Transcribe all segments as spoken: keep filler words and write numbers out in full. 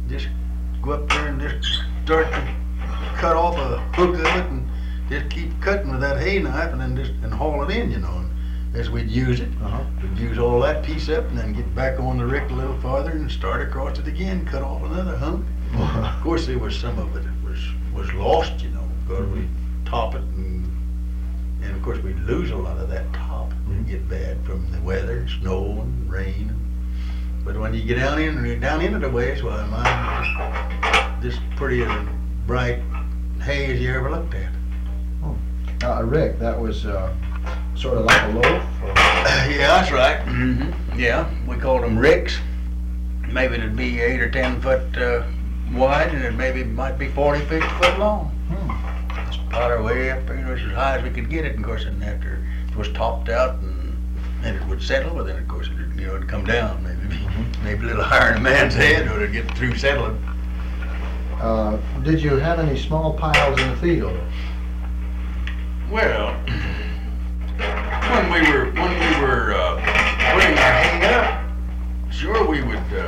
just go up there and just start to cut off a hook of it and just keep cutting with that hay knife and then just and haul it in, you know. And as we'd use it, Uh-huh. we'd use all that piece up and then get back on the rick a little farther and start across it again, cut off another hunk. Of course, there was some of it that was was lost, you know, because we'd top it and and of course we'd lose a lot of that top. It'd get bad from the weather, snow and rain. But when you get down in down into the ways, well, mine was just pretty as bright hay as you ever looked at. Uh, Rick, that was uh, sort of like a loaf? Or? Yeah, that's right. Mm-hmm. Yeah, we called them ricks. Maybe it'd be eight or ten foot uh, wide, and it maybe might be forty, fifty foot long. Hmm. Just pot our way up there, you know, as high as we could get it. And of course, and after it was topped out, and then it would settle. But then, of course, it you know it'd come down, maybe Mm-hmm. maybe a little higher than a man's head, or it'd get through settling. Uh, did you have any small piles in the field? Well, when we were when we were uh, putting our hay up, sure we would uh,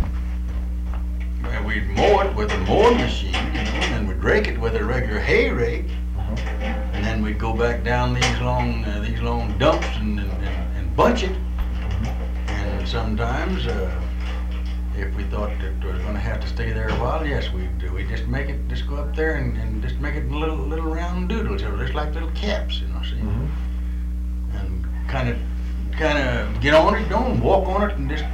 well, we'd mow it with a mowing machine, you know, and then we'd rake it with a regular hay rake, Uh-huh. and then we'd go back down these long uh, these long dumps and, and, and, and bunch it. And sometimes, uh, if we thought that we were going to have to stay there a while, yes, we'd do. We'd just make it, just go up there and, and just make it little little round doodles, you know, just like little caps, you know, see, Mhm. and kind of kind of get on it, you know, and walk on it, and just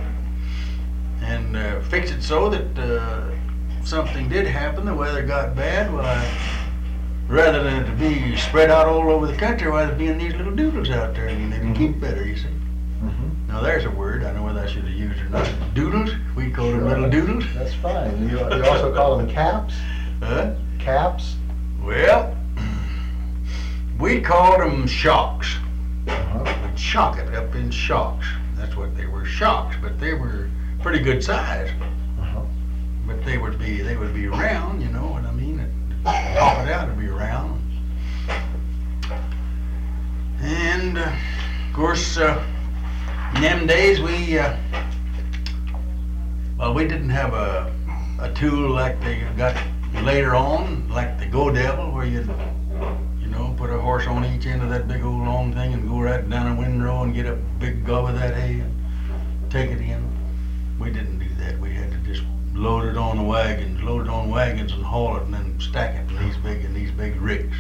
and uh, fix it so that uh, if something did happen, the weather got bad, well, I, rather than to be spread out all over the country, I'd rather be in these little doodles out there, and they'd Mhm. keep better, you see. Mm-hmm. Now there's a word, I don't know whether I should have used it or not. Doodles, we call them Sure. little doodles. That's fine. You, you also call them caps? Huh? Caps? Well, we called them shocks. Uh-huh. We'd shock it up in shocks. That's what they were, shocks, but they were pretty good size. Uh-huh. But they would be they would be round, you know what I mean? It, top it out, it'd be round. And uh, of course, uh, in them days we uh, well we didn't have a a tool like they got later on, like the Go Devil, where you you know put a horse on each end of that big old long thing and go right down a windrow and get a big gob of that hay and take it in. We didn't do that. We had to just load it on the wagons, load it on wagons and haul it and then stack it in these big in these big ricks.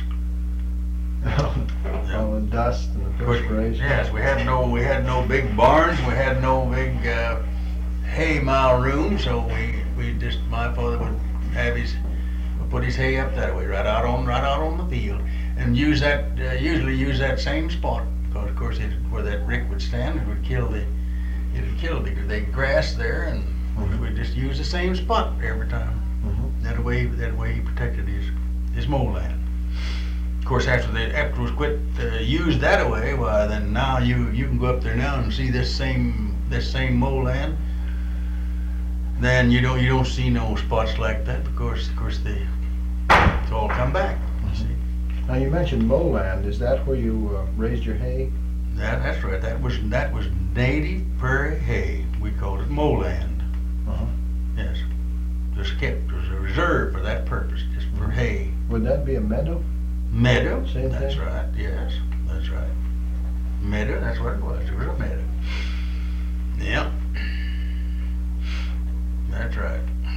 All the dust and the Of course, perspiration. yes, we had no we had no big barns, we had no big uh, hay mile room, so we we just my father would have his would put his hay up that way, right out on right out on the field, and use that uh, usually use that same spot because of course it, where that rick would stand, it would kill the it would kill the, the grass there, and Mhm. we'd just use the same spot every time. Mm-hmm. That way that way he protected his his mow land. Of course, after the after it was quit uh, used that way, well then now you you can go up there now and see this same this same mow land. Then you don't you don't see no spots like that because of course they it's all come back. You see, Now you mentioned mowland. Is that where you uh, raised your hay? that that's right. That was that was native prairie hay. We called it mow land. Uh-huh. Yes, just kept it was a reserve for that purpose, just for hay. Would that be a meadow? Meadow, Same that's thing? right, yes, that's right. Meadow, that's what it was, it was a meadow. Yep. That's right.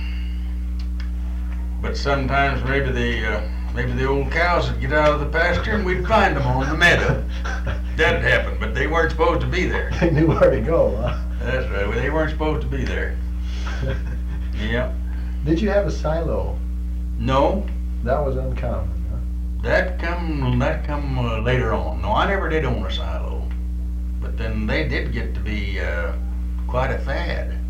But sometimes maybe the, uh, maybe the old cows would get out of the pasture and we'd find them on the meadow. That'd happen, but they weren't supposed to be there. They knew where to go, huh? That's right, well, they weren't supposed to be there. Yep. Did you have a silo? No, That was uncommon, huh? That come that come uh, later on. No, I never did own a silo, but then they did get to be uh, quite a fad.